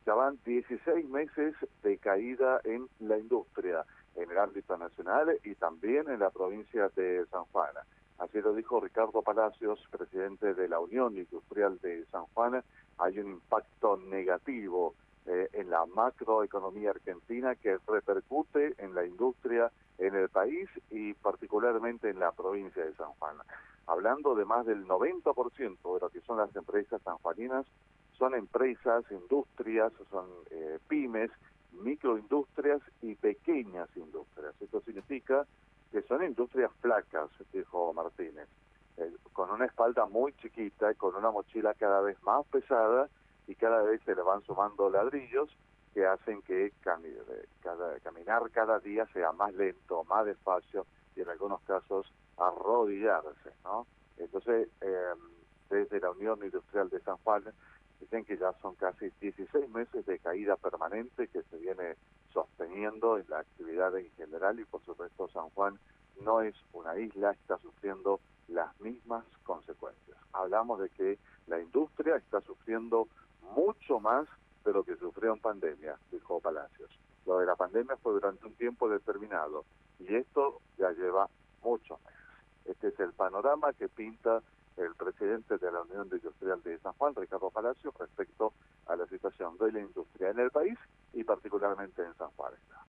Ya van 16 meses de caída en la industria, en el ámbito nacional y también en la provincia de San Juan. Así lo dijo Ricardo Palacios, presidente de la Unión Industrial de San Juan. Hay un impacto negativo en la macroeconomía argentina que repercute en la industria en el país y particularmente en la provincia de San Juan. Hablando de más del 90% de lo que son las empresas sanjuaninas, son empresas, industrias, son pymes, microindustrias y pequeñas industrias. Esto significa que son industrias flacas, dijo Martínez, con una espalda muy chiquita y con una mochila cada vez más pesada y cada vez se le van sumando ladrillos que hacen que caminar cada día sea más lento, más despacio y en algunos casos arrodillarse, ¿no? Entonces, desde la Unión Industrial de San Juan dicen que ya son casi 16 meses de caída permanente que se viene sosteniendo en la actividad en general y por supuesto San Juan no es una isla, está sufriendo las mismas consecuencias. Hablamos de que la industria está sufriendo mucho más de lo que sufrió en pandemia, dijo Palacios. Lo de la pandemia fue durante un tiempo determinado y esto ya lleva muchos meses. Este es el panorama que pinta el presidente de la Unión Industrial de San Juan, Ricardo Palacios, respecto a la situación de la industria en el país y particularmente en San Juan.